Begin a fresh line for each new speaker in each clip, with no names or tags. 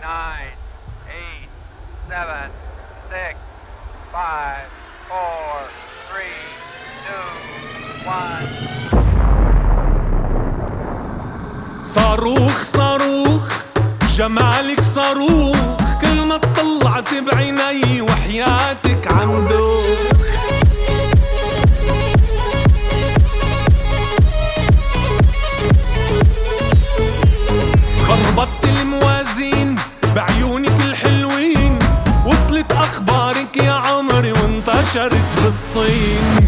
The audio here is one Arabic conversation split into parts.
9, 8, 7, 6, 5, 4, 3, 2, 1.
صاروخ صاروخ جمالك صاروخ، كل ما طلعت بعيني وحياتك عم دوخ. خربطت الموازين بعيونك الحلوين، وصلت اخبارك يا عمري وانتشرت بالصين.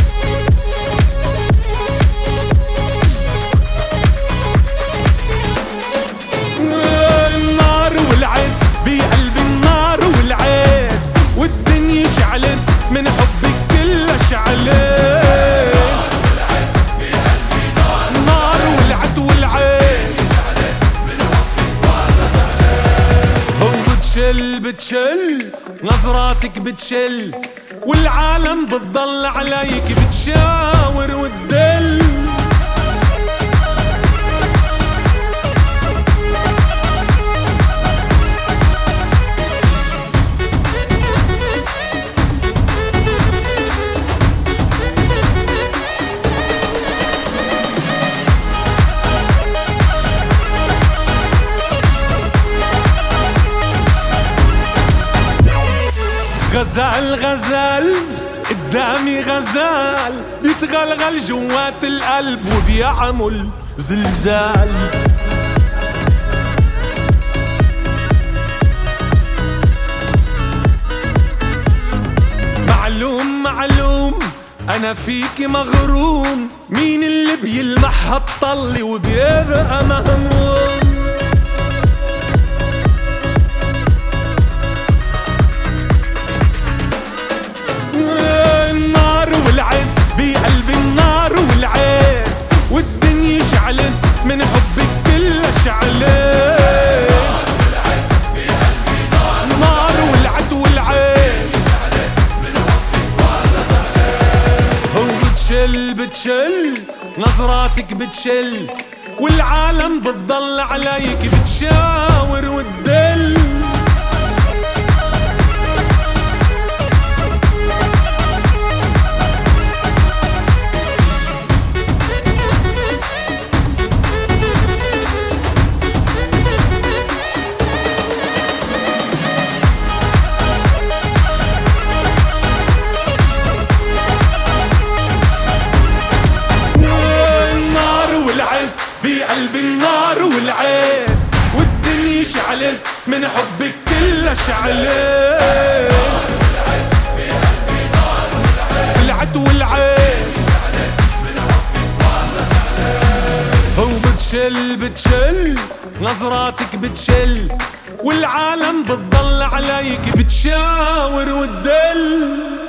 النار ولعت بقلب النار ولعت، والدنيا شعلت من حبك كلها شعلت. النار ولعت ولعت بتشل نظراتك بتشل، والعالم بتضل عليك بتشاور وتدل. غزال غزال قدامي غزال، بيتغلغل جوات القلب وبيعمل زلزال. معلوم معلوم أنا فيكي مغروم، مين اللي بيلمح هالطلي وبيبقى مهموم. بقلب النار ولعت، والدنيا شعلت من حبك كلها شعلت. نار ولعت ولعت وبتشل بتشل نظراتك بتشل، والعالم بتضل عليك بتشاور وتدل. بقلب النار ولعت، والدنيا شعلت من حبك كلها شعلت. ولعت ولعت وبتشل بتشل نظراتك بتشل، والعالم بتضل عليك بتشاور وتدل.